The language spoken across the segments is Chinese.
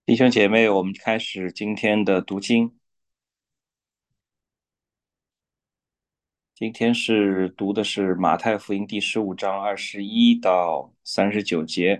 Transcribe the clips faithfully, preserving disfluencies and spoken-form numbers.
弟兄姐妹，我们开始今天的读经。今天是读的是马太福音第十五章二十一到三十九节。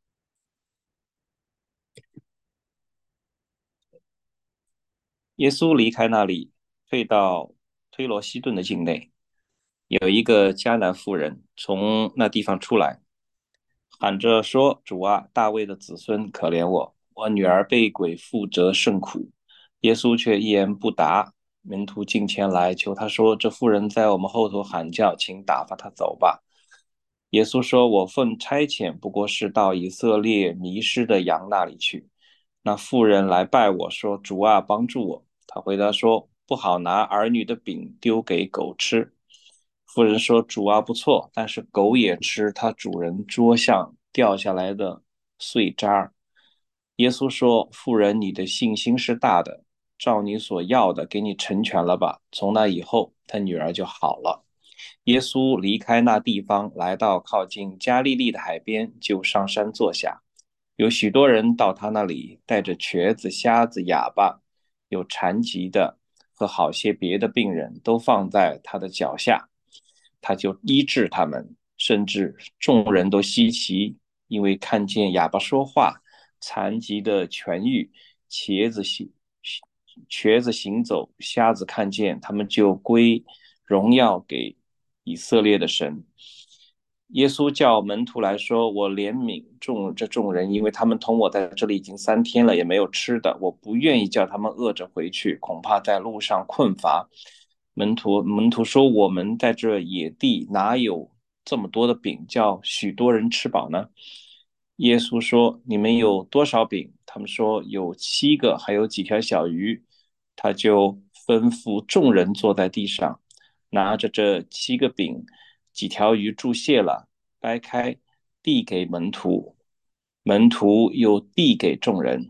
耶稣离开那里，退到推罗西顿的境内。有一个迦南妇人从那地方出来，喊着说：“主啊，大卫的子孙，可怜我，我女儿被鬼附着甚苦。”耶稣却一言不答。门徒近前来求他说：“这妇人在我们后头喊叫，请打发她走吧。”耶稣说：“我奉差遣，不过是到以色列迷失的羊那里去。”那妇人来拜我说：“主啊，帮助我。”他回答说：“不好拿儿女的饼丢给狗吃。”妇人说：“主啊，不错，但是狗也吃它主人桌上掉下来的碎渣。”耶稣说：“妇人，你的信心是大的，照你所要的，给你成全了吧。”从那以后，他女儿就好了。耶稣离开那地方，来到靠近加利利的海边，就上山坐下。有许多人到他那里，带着瘸子、瞎子、哑巴，有残疾的和好些别的病人，都放在他的脚下，他就医治他们。甚至众人都稀奇，因为看见哑巴说话，残疾的痊愈，瘸子行瘸子行走，瞎子看见，他们就归荣耀给以色列的神。耶稣叫门徒来说：“我怜悯众这众人，因为他们同我在这里已经三天了，也没有吃的。我不愿意叫他们饿着回去，恐怕在路上困乏。”门徒门徒说：“我们在这野地哪有这么多的饼，叫许多人吃饱呢？”耶稣说：“你们有多少饼？”他们说：“有七个，还有几条小鱼。”他就吩咐众人坐在地上，拿着这七个饼、几条鱼注谢了，掰开，递给门徒，门徒又递给众人。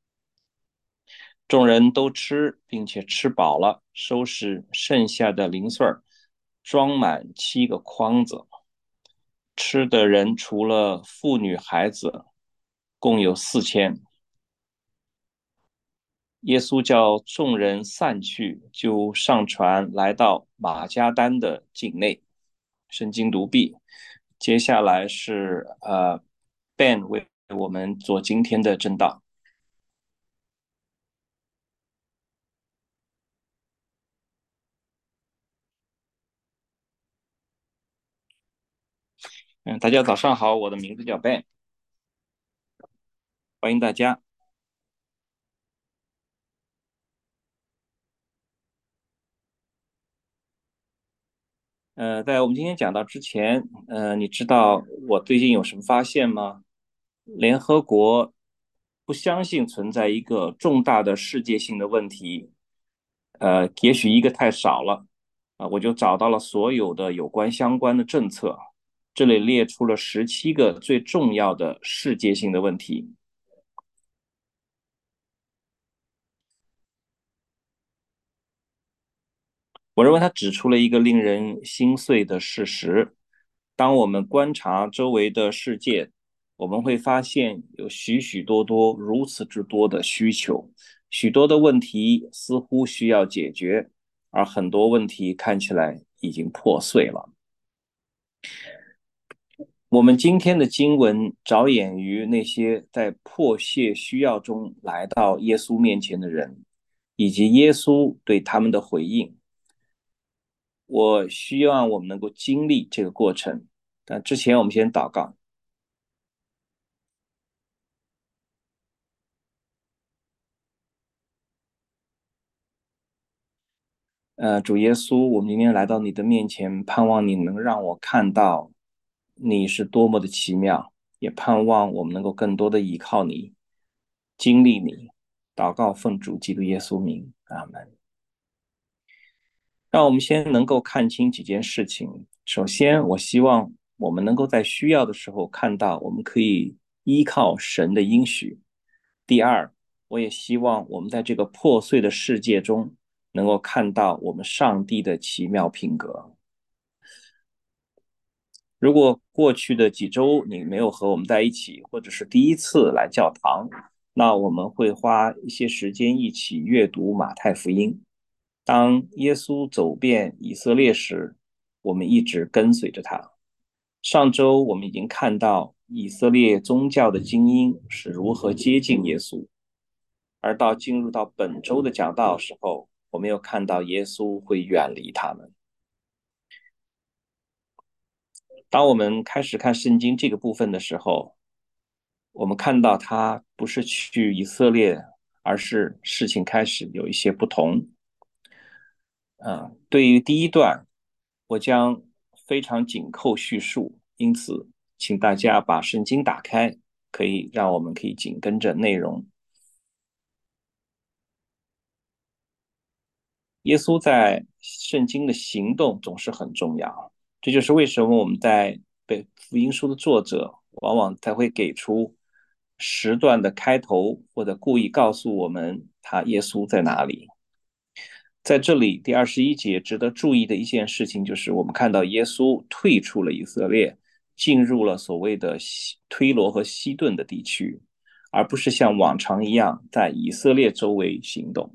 众人都吃，并且吃饱了，收拾剩下的零碎儿，装满七个筐子。吃的人除了妇女孩子，共有四千。耶稣叫众人散去，就上船来到马加丹的境内。圣经读毕。接下来是呃，Ben 为我们做今天的正道。嗯，大家早上好，我的名字叫 Ben，欢迎大家。呃，在我们今天讲到之前，呃，你知道我最近有什么发现吗？联合国不相信存在一个重大的世界性的问题，呃，也许一个太少了，啊、我就找到了所有的有关相关的政策，这里列出了十七个最重要的世界性的问题。我认为他指出了一个令人心碎的事实：当我们观察周围的世界，我们会发现有许许多多、如此之多的需求，许多的问题似乎需要解决，而很多问题看起来已经破碎了。我们今天的经文着眼于那些在迫切需要中来到耶稣面前的人，以及耶稣对他们的回应。我希望我们能够经历这个过程。但之前我们先祷告。呃，主耶稣，我们今天来到你的面前，盼望你能让我看到你是多么的奇妙，也盼望我们能够更多的依靠你，经历你。祷告奉主基督耶稣名，阿门。让我们先能够看清几件事情。首先，我希望我们能够在需要的时候看到，我们可以依靠神的应许。第二，我也希望我们在这个破碎的世界中，能够看到我们上帝的奇妙品格。如果过去的几周你没有和我们在一起，或者是第一次来教堂， 那我们会花一些时间一起阅读马太福音。当耶稣走遍以色列时，我们一直跟随着他。上周我们已经看到以色列宗教的精英是如何接近耶稣，而到进入到本周的讲道时候，我们又看到耶稣会远离他们。当我们开始看圣经这个部分的时候，我们看到他不是去以色列，而是事情开始有一些不同。啊，对于第一段，我将非常紧扣叙述，因此，请大家把圣经打开，可以让我们可以紧跟着内容。耶稣在圣经的行动总是很重要，这就是为什么我们在被福音书的作者往往才会给出十段的开头，或者故意告诉我们他耶稣在哪里。在这里，第二十一节值得注意的一件事情就是，我们看到耶稣退出了以色列，进入了所谓的推罗和西顿的地区，而不是像往常一样在以色列周围行动。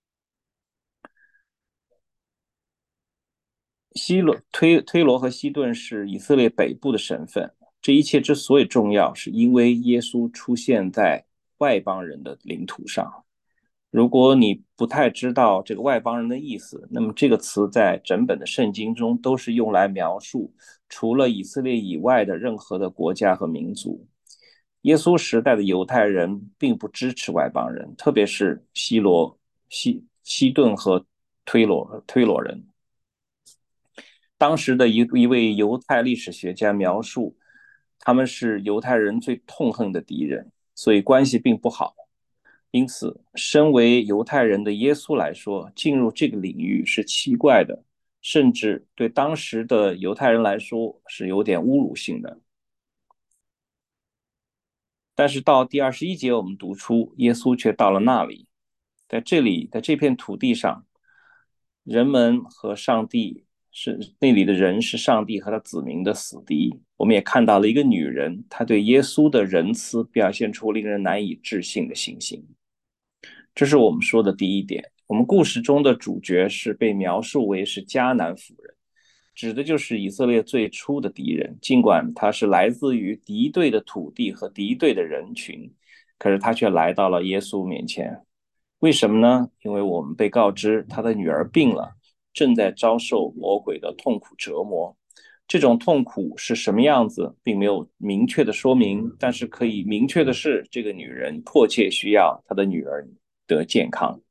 西罗推推罗和西顿是以色列北部的省份。这一切之所以重要，是因为耶稣出现在外邦人的领土上。如果你不太知道这个外邦人的意思，那么这个词在整本的圣经中都是用来描述除了以色列以外的任何的国家和民族。耶稣时代的犹太人并不支持外邦人，特别是西罗、西西顿和推罗推罗人。当时的一一位犹太历史学家描述，他们是犹太人最痛恨的敌人，所以关系并不好。因此，身为犹太人的耶稣来说，进入这个领域是奇怪的，甚至对当时的犹太人来说是有点侮辱性的。但是到第二十一节，我们读出耶稣却到了那里，在这里，在这片土地上，人们和上帝是那里的人是上帝和他子民的死敌。我们也看到了一个女人，她对耶稣的仁慈表现出令人难以置信的信心。这是我们说的第一点。我们故事中的主角是被描述为是迦南妇人，指的就是以色列最初的敌人。尽管他是来自于敌对的土地和敌对的人群，可是他却来到了耶稣面前。为什么呢？因为我们被告知他的女儿病了，正在遭受魔鬼的痛苦折磨。这种痛苦是什么样子，并没有明确的说明，但是可以明确的是，这个女人迫切需要她的女儿得健康。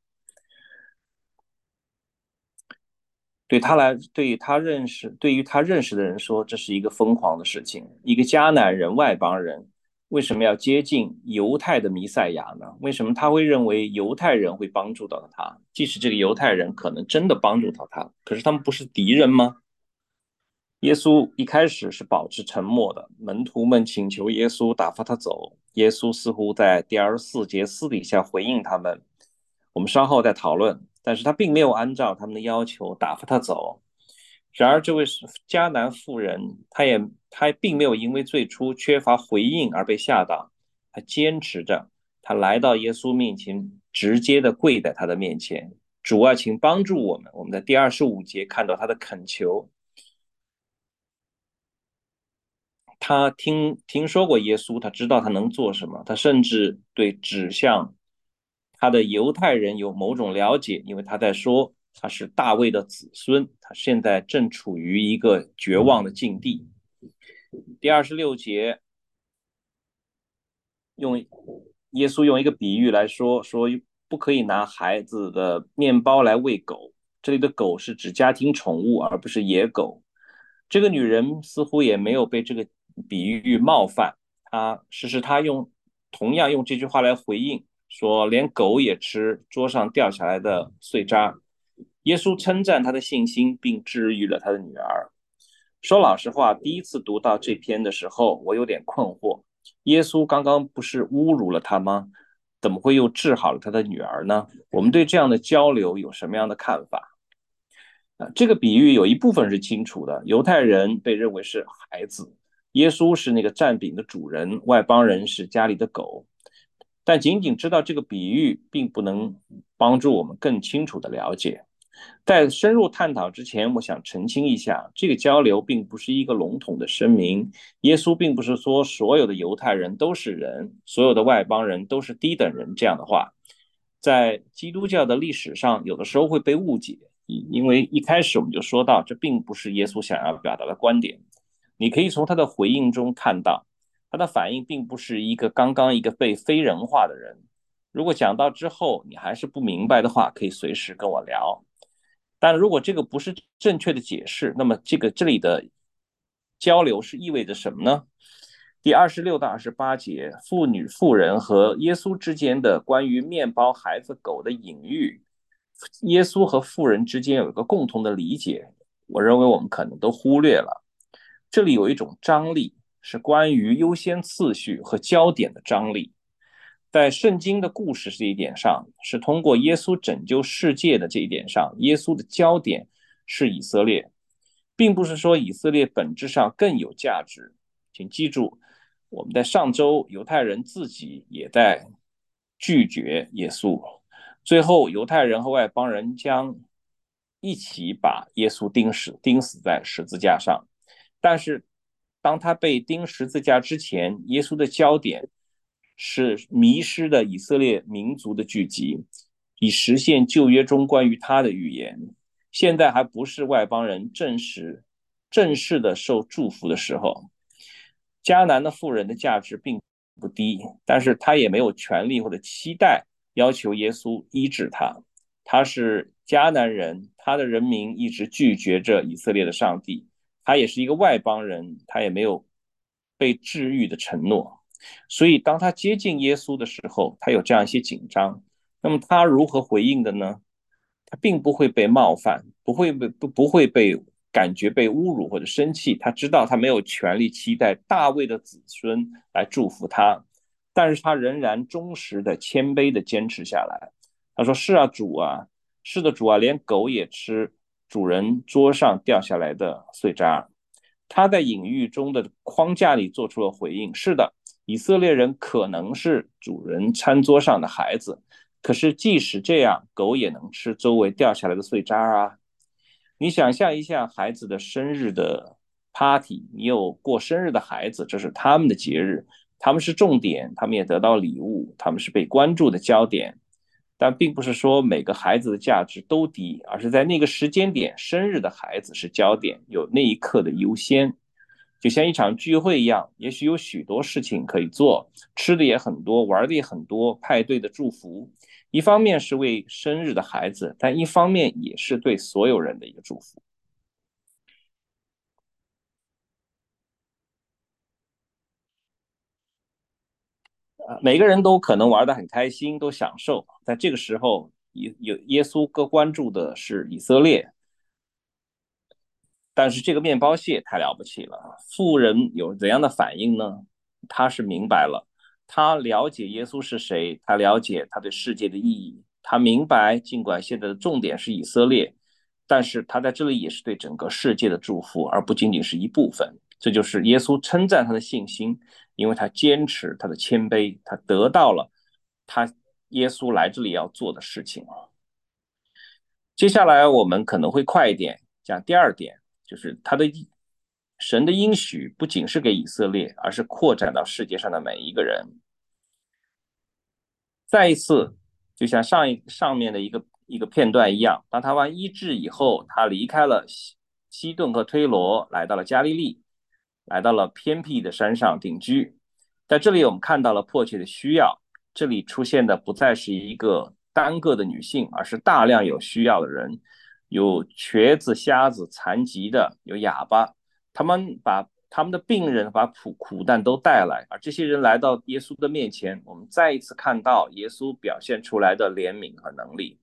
对他来，对于他认识，对于他认识的人说，这是一个疯狂的事情。一个迦南人、外邦人，为什么要接近犹太的弥赛亚呢？为什么他会认为犹太人会帮助到他？即使这个犹太人可能真的帮助到他，可是他们不是敌人吗？耶稣一开始是保持沉默的，门徒们请求耶稣打发他走。耶稣似乎在第二十四节私底下回应他们，我们稍后再讨论。但是他并没有按照他们的要求打发他走。然而，这位迦南妇人，她也她并没有因为最初缺乏回应而被吓到，她坚持着，她来到耶稣面前，直接的跪在他的面前。主啊，请帮助我们。我们在第二十五节看到他的恳求。他听听说过耶稣，他知道他能做什么，他甚至对指向他的犹太人有某种了解，因为他在说他是大卫的子孙，他现在正处于一个绝望的境地。第二十六节用耶稣用一个比喻来说，说不可以拿孩子的面包来喂狗。这里的狗是指家庭宠物，而不是野狗。这个女人似乎也没有被这个比喻冒犯，她实是她用同样用这句话来回应，说连狗也吃桌上掉下来的碎渣。耶稣称赞她的信心，并治愈了她的女儿。说老实话，第一次读到这篇的时候，我有点困惑。耶稣刚刚不是侮辱了他吗？怎么会又治好了他的女儿呢？我们对这样的交流有什么样的看法？啊，这个比喻有一部分是清楚的，犹太人被认为是孩子，耶稣是那个蘸饼的主人，外邦人是家里的狗。 但仅仅知道这个比喻，并不能帮助我们更清楚的了解。在深入探讨之前，我想澄清一下，这个交流并不是一个笼统的声明。耶稣并不是说所有的犹太人都是人，所有的外邦人都是低等人这样的话。在基督教的历史上，有的时候会被误解，因为一开始我们就说到，这并不是耶稣想要表达的观点。你可以从他的回应中看到，他的反应并不是一个刚刚一个被非人化的人。如果讲到之后你还是不明白的话，可以随时跟我聊。但如果这个不是正确的解释，那么这个这里的交流是意味着什么呢？第二十六到二十八节，妇女、妇人和耶稣之间的关于面包、孩子、狗的隐喻，耶稣和妇人之间有一个共同的理解，我认为我们可能都忽略了。这里有一种张力，是关于优先次序和焦点的张力。在圣经的故事这一点上，是通过耶稣拯救世界的这一点上，耶稣的焦点是以色列，并不是说以色列本质上更有价值。请记住，我们在上周犹太人自己也在拒绝耶稣，最后犹太人和外邦人将一起把耶稣钉死钉死在十字架上。但是当他被钉十字架之前，耶稣的焦点是迷失的以色列民族的聚集，以实现旧约中关于他的预言。现在还不是外邦人正式正式的受祝福的时候。迦南的妇人的价值并不低，但是他也没有权利或者期待要求耶稣医治他。他是迦南人，他的人民一直拒绝着以色列的上帝。他也是一个外邦人，他也没有被治愈的承诺。所以当他接近耶稣的时候，他有这样一些紧张。那么他如何回应的呢？他并不会被冒犯，不会被不不会被感觉被侮辱或者生气。他知道他没有权利期待大卫的子孙来祝福他，但是他仍然忠实的、谦卑的坚持下来。他说：“是啊，主啊，是的，主啊，连狗也吃主人桌上掉下来的碎渣。”他在隐喻中的框架里做出了回应：是的，以色列人可能是主人餐桌上的孩子，可是即使这样，狗也能吃周围掉下来的碎渣啊。你想象一下孩子的生日的 party，你有过生日的孩子，这是他们的节日，他们是重点，他们也得到礼物，他们是被关注的焦点。但并不是说每个孩子的价值都低，而是在那个时间点，生日的孩子是焦点，有那一刻的优先。就像一场聚会一样，也许有许多事情可以做，吃的也很多，玩的也很多，派对的祝福，一方面是为生日的孩子，但一方面也是对所有人的一个祝福。呃每个人都可能玩得很开心，都享受。在这个时候，耶耶稣哥关注的是以色列，但是这个面包蟹太了不起了，富人有怎样的反应呢？他是明白了，他了解耶稣是谁，他了解他对世界的意义，他明白，尽管现在的重点是以色列，但是他在这里也是对整个世界的祝福，而不仅仅是一部分。这就是耶稣称赞他的信心，因为他坚持他的谦卑，他得到了他耶稣来这里要做的事情。接下来我们可能会快一点讲第二点，就是他的神的应许不仅是给以色列，而是扩展到世界上的每一个人。再一次，就像上一上面的一个一个片段一样，当他完医治以后，他离开了西西顿和推罗，来到了加利利，来到了偏僻的山上定居。在这里，我们看到了迫切的需要。这里出现的不再是一个单个的女性，而是大量有需要的人，有瘸子、瞎子、残疾的，有哑巴，他们把他们的病人把苦苦难都带来，而这些人来到耶稣的面前，我们再一次看到耶稣表现出来的怜悯和能力。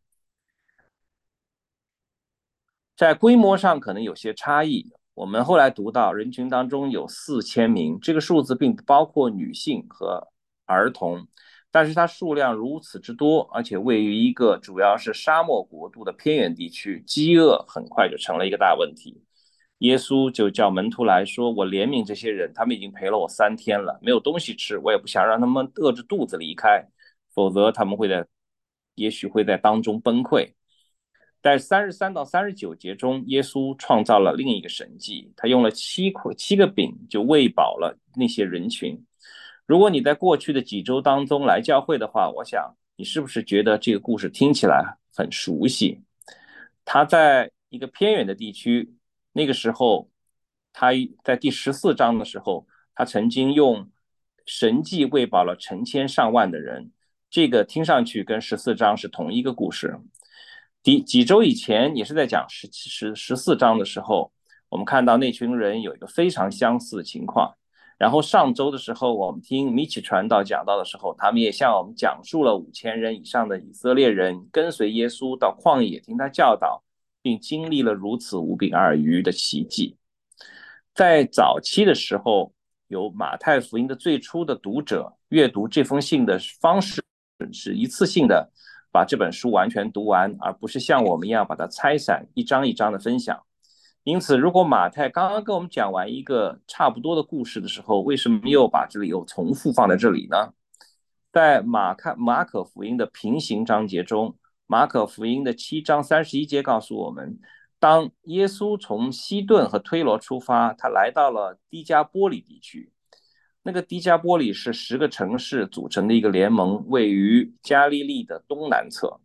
在规模上可能有些差异。我们后来读到，人群当中有四千名，这个数字并不包括女性和儿童，但是它数量如此之多，而且位于一个主要是沙漠国度的偏远地区，饥饿很快就成了一个大问题。耶稣就叫门徒来说：“我怜悯这些人，他们已经陪了我三天了，没有东西吃，我也不想让他们饿着肚子离开。 否则他们会在也许会在当中崩溃。在三十三到三十九节中，耶稣创造了另一个神迹，他用了七块七个饼就喂饱了那些人群。如果你在过去的几周当中来教会的话，我想你是不是觉得这个故事听起来很熟悉？他在一个偏远的地区，那个时候他在第十四章的时候，他曾经用神迹喂饱了成千上万的人。这个听上去跟十四章是同一个故事。几几周以前也是在讲十十十四章的时候，我们看到那群人有一个非常相似的情况。然后上周的时候，我们听米奇传道讲到的时候，他们也向我们讲述了五千人以上的以色列人跟随耶稣到旷野听他教导，并经历了如此五饼二鱼的奇迹。在早期的时候，有马太福音的最初的读者阅读这封信的方式是一次性的把这本书完全读完，而不是像我们一样把它拆散，一章一章的分享。因此，如果马太刚刚跟我们讲完一个差不多的故事的时候，为什么又把这里又重复放在这里呢？在马可马可福音的平行章节中，马可福音的七章三十一节告诉我们，当耶稣从西顿和推罗出发，他来到了低加波里地区。那个低加波里是十个城市组成的一个联盟，位于加利利的东南侧。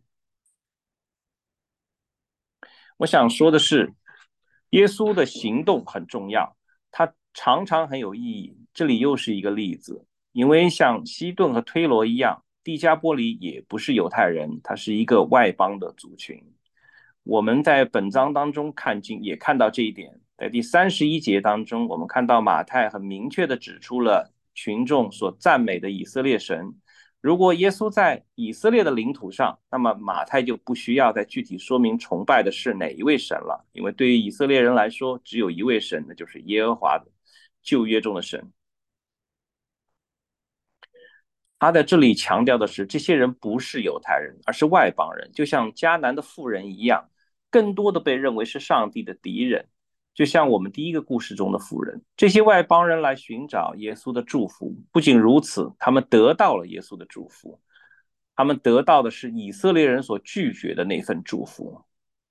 我想说的是，耶稣的行动很重要，他常常很有意义。这里又是一个例子，因为像西顿和推罗一样，地加波里也不是犹太人，他是一个外邦的族群。我们在本章当中看见，也看到这一点。在第三十一节当中，我们看到马太很明确地指出了群众所赞美的以色列神。如果耶稣在以色列的领土上，那么马太就不需要再具体说明崇拜的是哪一位神了，因为对于以色列人来说，只有一位神，那就是耶和华的旧约中的神。他在这里强调的是，这些人不是犹太人，而是外邦人，就像迦南的妇人一样，更多的被认为是上帝的敌人。就像我们第一个故事中的妇人，这些外邦人来寻找耶稣的祝福，不仅如此，他们得到了耶稣的祝福，他们得到的是以色列人所拒绝的那份祝福。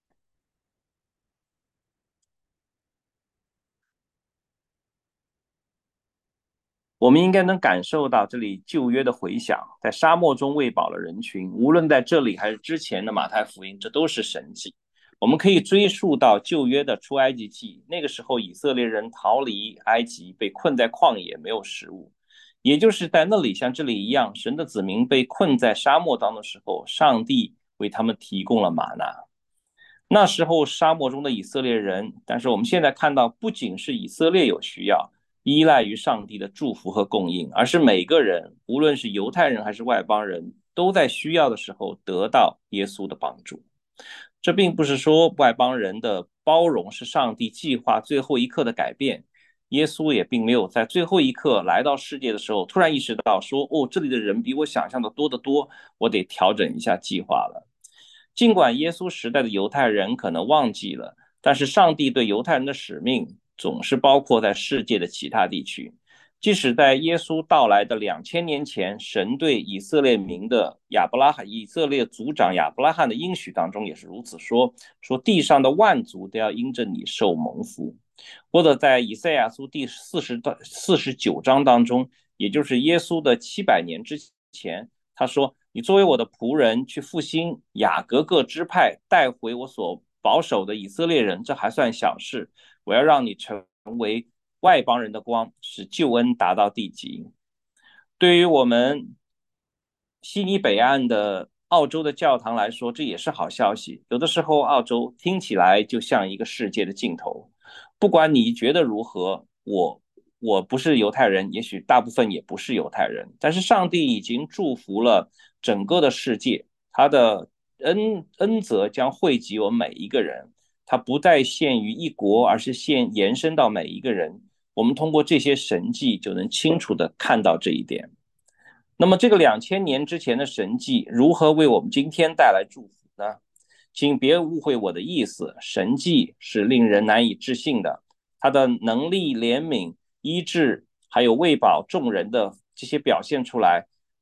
我们应该能感受到这里旧约的回响，在沙漠中喂饱了人群，无论在这里还是之前的马太福音，这都是神迹。我们可以追溯到旧约的出埃及记，那个时候以色列人逃离埃及，被困在旷野，没有食物。也就是在那里，像这里一样，神的子民被困在沙漠当的时候，上帝为他们提供了玛纳。那时候沙漠中的以色列人，但是我们现在看到，不仅是以色列有需要，依赖于上帝的祝福和供应，而是每个人，无论是犹太人还是外邦人，都在需要的时候得到耶稣的帮助。这并不是说外邦人的包容是上帝计划最后一刻的改变，耶稣也并没有在最后一刻来到世界的时候突然意识到说，哦，这里的人比我想象的多得多，我得调整一下计划了。尽管耶稣时代的犹太人可能忘记了，但是上帝对犹太人的使命总是包括在世界的其他地区。即使在耶稣到来的两千年前，神对以色列民的亚伯拉罕、以色列族长亚伯拉罕的应许当中也是如此说：说地上的万族都要因着你受蒙福。或者在以赛亚书第四十到四十九章当中，也就是耶稣的七百年之前，他说：你作为我的仆人，去复兴雅各各支派，带回我所保守的以色列人，这还算小事。我要让你成为外邦人的光，使救恩达到地极。对于我们悉尼北岸的澳洲的教堂来说，这也是好消息。有的时候，澳洲听起来就像一个世界的尽头。不管你觉得如何，我我不是犹太人，也许大部分也不是犹太人，但是上帝已经祝福了整个的世界，他的恩恩泽将惠及我们每一个人，他不再限于一国，而是现延伸到每一个人。我们通过这些神迹，就能清楚地看到这一点。那么，这个两千年之前的神迹如何为我们今天带来祝福呢？请别误会我的意思，神迹是令人难以置信的，他的能力、怜悯、医治，还有喂饱众人的这些表现出来，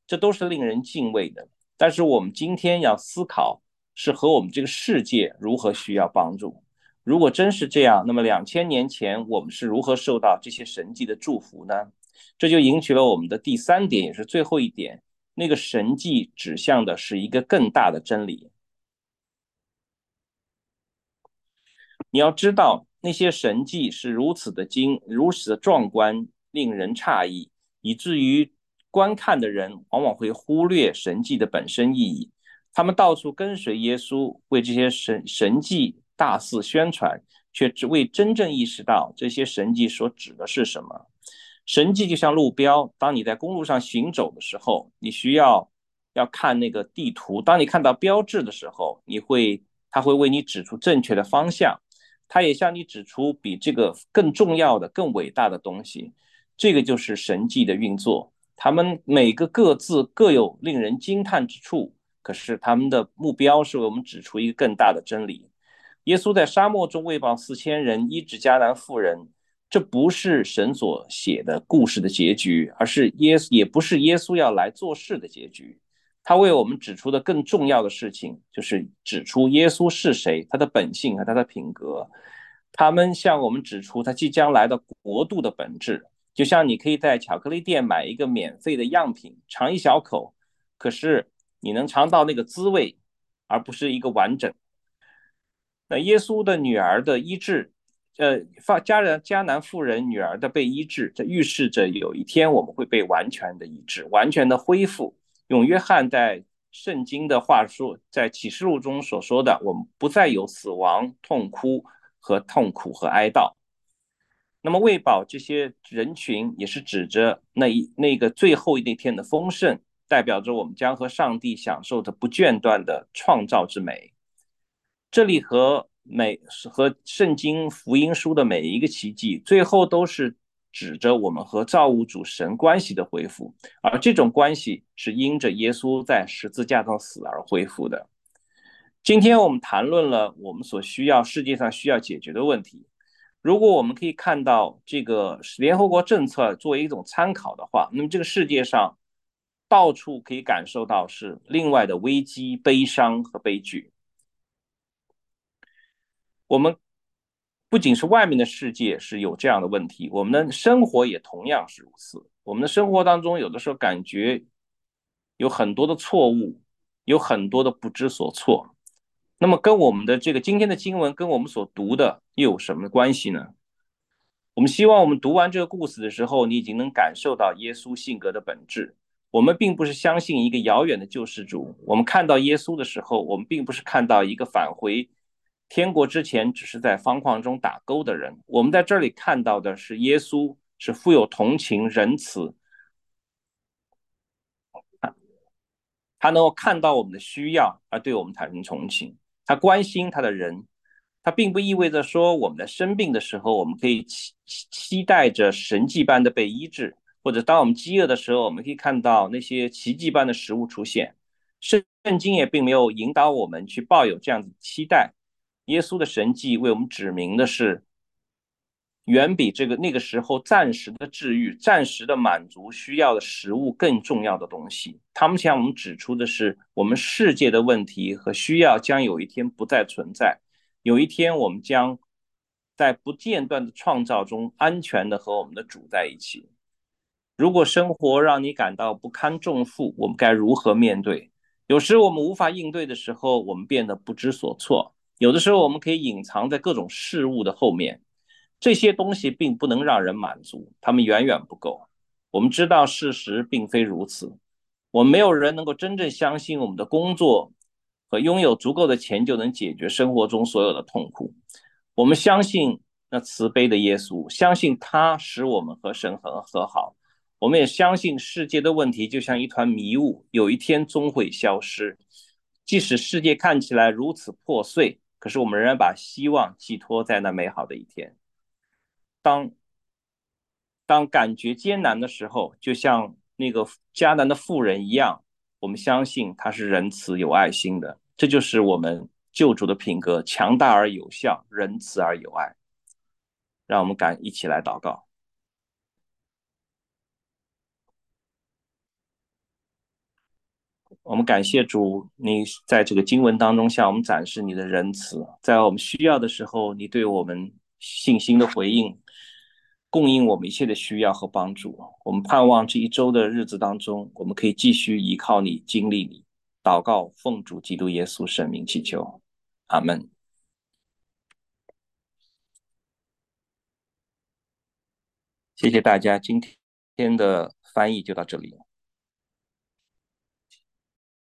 这都是令人敬畏的。但是我们今天要思考，是和我们这个世界如何需要帮助。如果真是这样，那么两千年前我们是如何受到这些神迹的祝福呢？这就引起了我们的第三点，也是最后一点。那个神迹指向的是一个更大的真理。你要知道，那些神迹是如此的精，如此的壮观，令人诧异，以至于观看的人往往会忽略神迹的本身意义。他们到处跟随耶稣，为这些神神迹大肆宣传，却只未真正意识到这些神迹所指的是什么。神迹就像路标，当你在公路上行走的时候，你需要要看那个地图。当你看到标志的时候，你会，它会为你指出正确的方向。它也向你指出比这个更重要的、更伟大的东西。这个就是神迹的运作。他们每个各自各有令人惊叹之处，可是他们的目标是为我们指出一个更大的真理。耶稣在沙漠中喂饱四千人，医治迦南妇人，这不是神所写的故事的结局，而是耶也不是耶稣要来做事的结局。他为我们指出的更重要的事情，就是指出耶稣是谁，他的本性和他的品格。他们向我们指出他即将来的国度的本质。就像你可以在巧克力店买一个免费的样品，尝一小口，可是你能尝到那个滋味，而不是一个完整。那耶稣的女儿的医治，呃，迦人迦南妇人女儿的被医治，这预示着有一天我们会被完全的医治，完全的恢复。用约翰在圣经的话说，在启示录中所说的，我们不再有死亡、痛哭和痛苦和哀悼。那么喂饱这些人群，也是指着那一那个最后那天的丰盛，代表着我们将和上帝享受着不间断的创造之美。这里和每和圣经福音书的每一个奇迹，最后都是指着我们和造物主神关系的恢复，而这种关系是因着耶稣在十字架上死而恢复的。今天我们谈论了我们所需要世界上需要解决的问题。如果我们可以看到这个联合国政策作为一种参考的话，那么这个世界上到处可以感受到是另外的危机、悲伤和悲剧。我们不仅是外面的世界是有这样的问题，我们的生活也同样是如此。我们的生活当中，有的时候感觉有很多的错误，有很多的不知所措。那么，跟我们的这个今天的经文，跟我们所读的又有什么关系呢？我们希望我们读完这个故事的时候，你已经能感受到耶稣性格的本质。我们并不是相信一个遥远的救世主，我们看到耶稣的时候，我们并不是看到一个返回天国之前只是在方框中打勾的人。我们在这里看到的是耶稣是富有同情、仁慈，他能够看到我们的需要而对我们产生同情，他关心他的人。它并不意味着说我们在生病的时候，我们可以期期待着神迹般的被医治，或者当我们饥饿的时候，我们可以看到那些奇迹般的食物出现。圣经也并没有引导我们去抱有这样的期待。耶稣的神迹为我们指明的是，远比这个那个时候暂时的治愈、暂时的满足需要的食物更重要的东西。他们向我们指出的是，我们世界的问题和需要将有一天不再存在。有一天，我们将在不间断的创造中安全的和我们的主在一起。如果生活让你感到不堪重负，我们该如何面对？有时我们无法应对的时候，我们变得不知所措；有的时候，我们可以隐藏在各种事物的后面。这些东西并不能让人满足，它们远远不够。我们知道事实并非如此。我们没有人能够真正相信我们的工作和拥有足够的钱就能解决生活中所有的痛苦。我们相信那慈悲的耶稣，相信他使我们和神和和好。我们也相信世界的问题就像一团迷雾，有一天终会消失。即使世界看起来如此破碎，可是我们仍然把希望寄托在那美好的一天。当当感觉艰难的时候，就像那个迦南的妇人一样，我们相信他是仁慈有爱心的。这就是我们救主的品格，强大而有效，仁慈而有爱。让我们敢一起来祷告。 我们感谢主，你在这个经文当中向我们展示你的仁慈，在我们需要的时候，你对我们信心的回应，供应我们一切的需要和帮助。我们盼望这一周的日子当中，我们可以继续依靠你，经历你。祷告，奉主基督耶稣圣名祈求，阿门。谢谢大家，今天的翻译就到这里。